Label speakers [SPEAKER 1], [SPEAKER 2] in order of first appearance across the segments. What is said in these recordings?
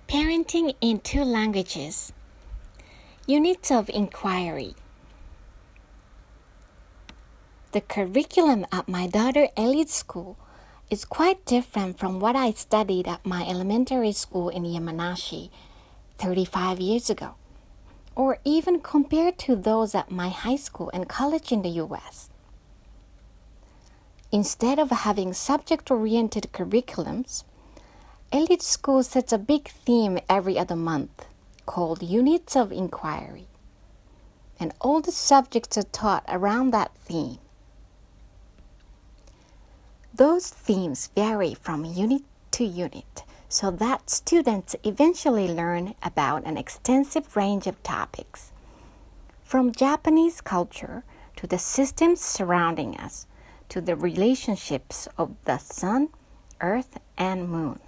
[SPEAKER 1] Parenting in Two Languages. Units of Inquiry. The curriculum at my daughter Ellie's school is quite different from what I studied at my elementary school in Yamanashi 35 years ago, or even compared to those at my high school and college in the U.S. Instead of having subject-oriented curriculums, Ellie's school sets a big theme every other month called Units of Inquiry, and all the subjects are taught around that theme. Those themes vary from unit to unit so that students eventually learn about an extensive range of topics, from Japanese culture to the systems surrounding us to the relationships of the sun, earth, and moon.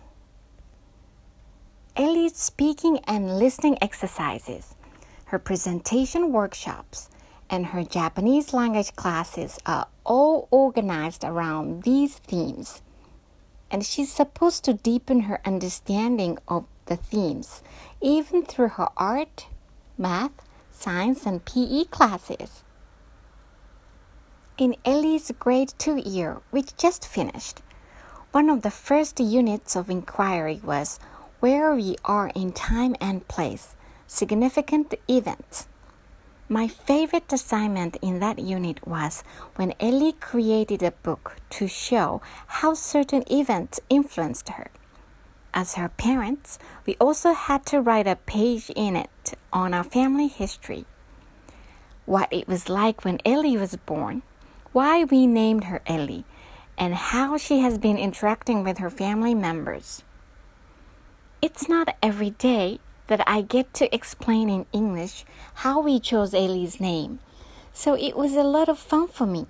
[SPEAKER 1] Ellie's speaking and listening exercises, her presentation workshops, and her Japanese language classes are all organized around these themes. And she's supposed to deepen her understanding of the themes, even through her art, math, science, and PE classes. In Ellie's grade 2 year, which just finished, one of the first units of inquiry was where we are in time and place, significant events. My favorite assignment in that unit was when Ellie created a book to show how certain events influenced her. As her parents, we also had to write a page in it on our family history. What it was like when Ellie was born, why we named her Ellie, and how she has been interacting with her family members. It's not every day that I get to explain in English how we chose Ellie's name, so it was a lot of fun for me.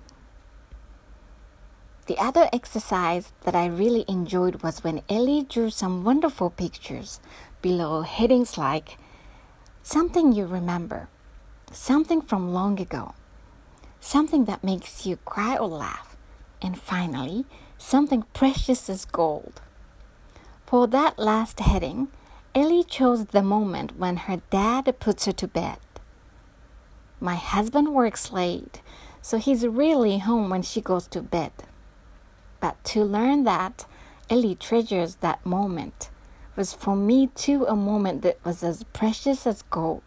[SPEAKER 1] The other exercise that I really enjoyed was when Ellie drew some wonderful pictures below headings like something you remember, something from long ago, something that makes you cry or laugh, and finally, something precious as gold. For that last heading, Ellie chose the moment when her dad puts her to bed. My husband works late, so he's rarely home when she goes to bed. But to learn that Ellie treasures that moment was for me too a moment that was as precious as gold.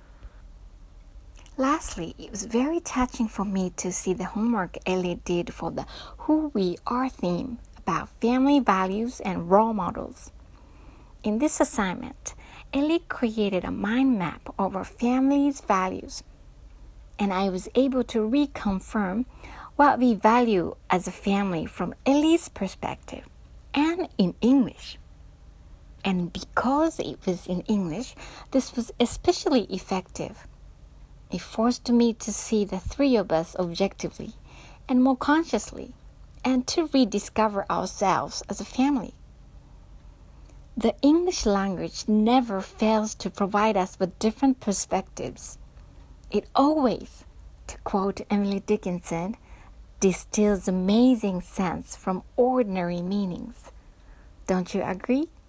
[SPEAKER 1] Lastly, it was very touching for me to see the homework Ellie did for the Who We Are theme about family values and role models. In this assignment, Ellie created a mind map of our family's values, and I was able to reconfirm what we value as a family from Ellie's perspective and in English. And because it was in English, this was especially effective. It forced me to see the three of us objectively and more consciously, and to rediscover ourselves as a family. The English language never fails to provide us with different perspectives. It always, to quote Emily Dickinson, distills amazing sense from ordinary meanings. Don't you agree?